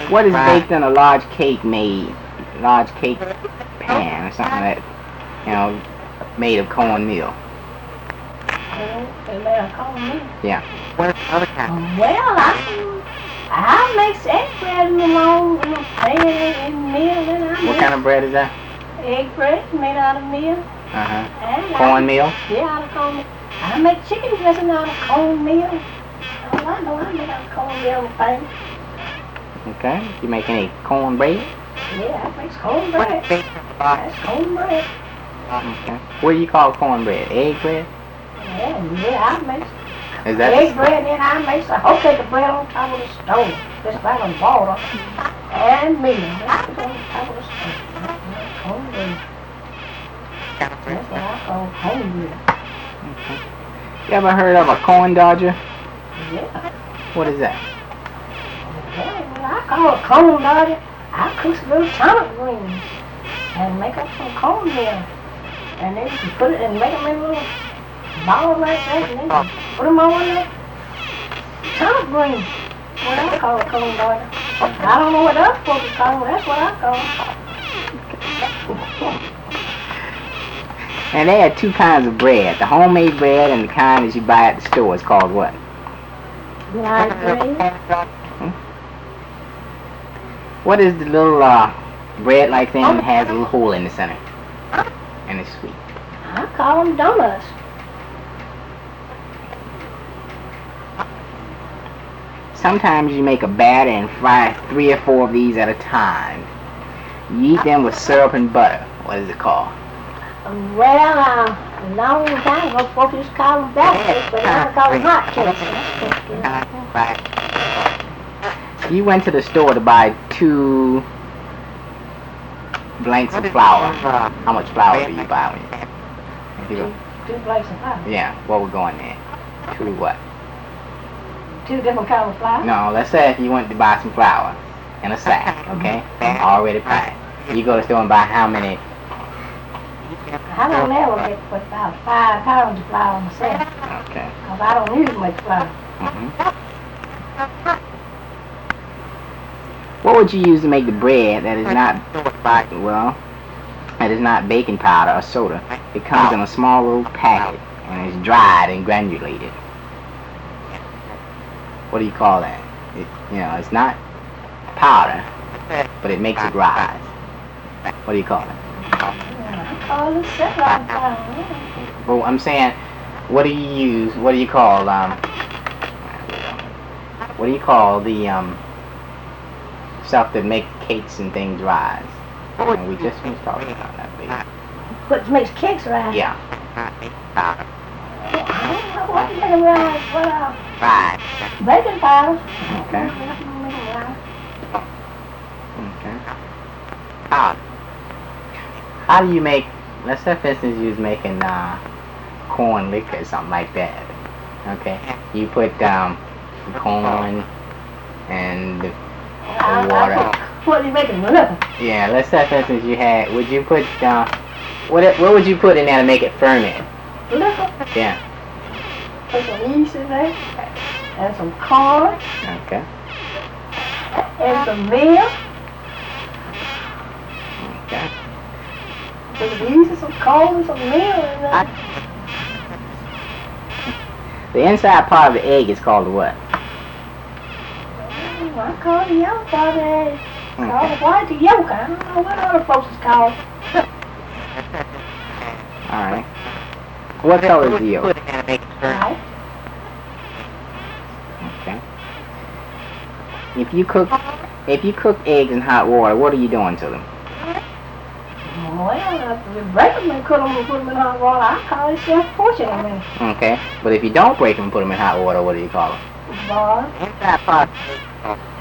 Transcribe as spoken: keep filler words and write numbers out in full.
What is baked in a large cake made, large cake pan or something that, you know, made of cornmeal? They made of cornmeal. Yeah. Where's the other kind? Well, I I make egg bread in the long, in the pan and meal, and I What make kind of bread is that? egg bread made out of meal. Uh huh. And Cornmeal? I, yeah, out of cornmeal. I make chicken dressing out of cornmeal. Oh, I know I make out of cornmeal and thing. Okay. You make any cornbread? Yeah, I make cornbread. What's baked in the box? That's cornbread. Okay. What do you call cornbread? Egg bread? Yeah, yeah, I make Is that egg bread, and I make the whole cake of bread on top of the stove. Just like on water and meal. That's on top of the stove. That's cornbread. That's what I call cornbread. Okay. You ever heard of a corn dodger? Yeah. What is that? Yeah, well, I call it corn dodger. I cook some little turnip greens and make up some cornmeal. And then you can put it and make them in little balls like that, and then you put them on the turnip green. What I call it corn dodger. I don't know what else folks call it. That's what I call it. And there are two kinds of bread. The homemade bread and the kind that you buy at the store is called what? Light bread. Hmm? What is the little uh, bread-like thing that has a little hole in the center? And it's sweet. I call them donuts. Sometimes you make a batter and fry three or four of these at a time. You eat them with syrup and butter. What is it called? Well, uh, a long time ago, folks used to call them batter cakes, but now they call them hot cakes. You went to the store to buy two blanks of flour. How much flour do you buy when you? Two, two plates of flour. Yeah, what would go in there? Two what? Two different kinds of flour? No, let's say if you went to buy some flour in a sack, okay, already packed. You go to the store and buy how many? I don't ever get put about five pounds of flour myself. Okay. Because I don't use much flour. Mm-hmm. What would you use to make the bread that is not, well, that is not baking powder or soda? It comes in a small little packet and it's dried and granulated. What do you call that? It, you know, it's not powder, but it makes it rise. What do you call it? I call it Cefron flour. Well, I'm saying, what do you use? What do you call um? What do you call the um stuff that makes cakes and things rise? And we just finished talking about that, baby. What makes cakes rise? Yeah. I don't know what makes them rise. What uh? Right. Baking powder. Okay. Okay. Ah. How do you make? Let's say, for instance, you was making uh, corn liquor or something like that. Okay. You put um, corn and the water. What are you making? Liquor. Yeah. Let's say, for instance, you had. Would you put uh, what? What would you put in there to make it ferment? Liquor. Yeah. Put some yeast in there. And some corn. Okay. And some milk. Okay. Put some yeast and some corn and some milk in there. The inside part of the egg is called what? Oh, I call it the yolk part of the egg. Call Okay. it white the yolk. I don't know what other folks is called. All right. What color is the yolk? Right? Okay. If you cook, if you cook eggs in hot water, what are you doing to them? Well, if you break them and cook them and put them in hot water, I call it self-portion. I mean, Okay. But if you don't break them and put them in hot water, what do you call them? boy. Inside part